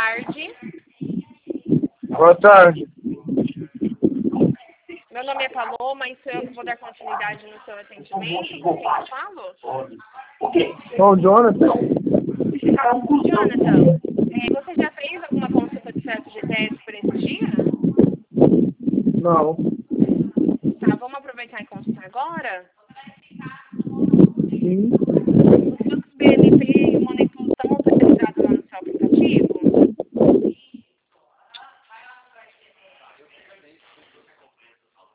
tarde. Boa tarde. Meu nome é Paloma e sou eu que vou dar continuidade no seu atendimento. Com quem eu falo? Sou o Jonathan. Jonathan, você já fez alguma consulta de FGTS por esse dia? Não. Tá, vamos aproveitar e consultar agora? Sim.